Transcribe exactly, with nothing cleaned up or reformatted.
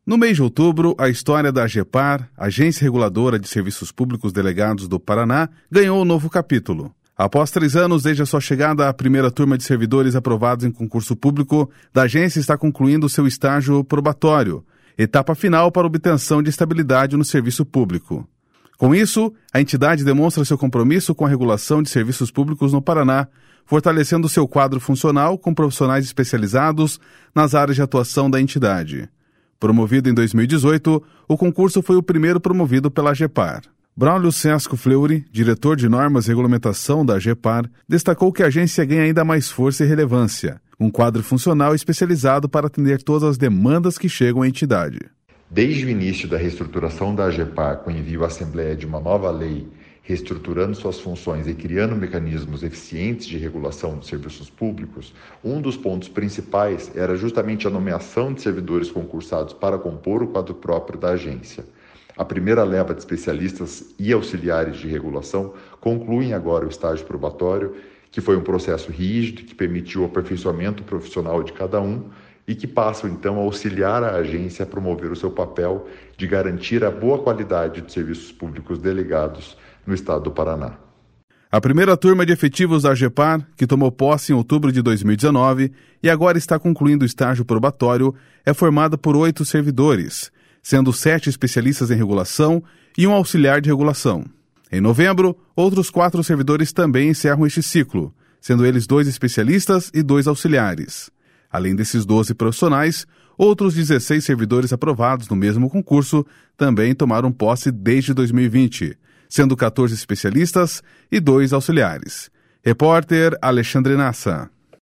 No mês de outubro, a história da AGEPAR, Agência Reguladora de Serviços Públicos Delegados do Paraná, ganhou um novo capítulo. Após três anos desde a sua chegada, a primeira turma de servidores aprovados em concurso público da agência está concluindo seu estágio probatório, etapa final para obtenção de estabilidade no serviço público. Com isso, a entidade demonstra seu compromisso com a regulação de serviços públicos no Paraná, fortalecendo seu quadro funcional com profissionais especializados nas áreas de atuação da entidade. Promovido em dois mil e dezoito, o concurso foi o primeiro promovido pela AGEPAR. Braulio Sesco Fleury, diretor de Normas e Regulamentação da AGEPAR, destacou que a agência ganha ainda mais força e relevância, um quadro funcional especializado para atender todas as demandas que chegam à entidade. Desde o início da reestruturação da AGEPAR, com envio à Assembleia de uma nova lei, reestruturando suas funções e criando mecanismos eficientes de regulação de serviços públicos, um dos pontos principais era justamente a nomeação de servidores concursados para compor o quadro próprio da agência. A primeira leva de especialistas e auxiliares de regulação concluem agora o estágio probatório, que foi um processo rígido que permitiu o aperfeiçoamento profissional de cada um e que passam então a auxiliar a agência a promover o seu papel de garantir a boa qualidade de serviços públicos delegados no estado do Paraná. A primeira turma de efetivos da AGEPAR, que tomou posse em outubro de dois mil e dezenove e agora está concluindo o estágio probatório, é formada por oito servidores, sendo sete especialistas em regulação e um auxiliar de regulação. Em novembro, outros quatro servidores também encerram este ciclo, sendo eles dois especialistas e dois auxiliares. Além desses doze profissionais, outros dezesseis servidores aprovados no mesmo concurso também tomaram posse desde dois mil e vinte, sendo quatorze especialistas e dois auxiliares. Repórter Alexandre Nassa.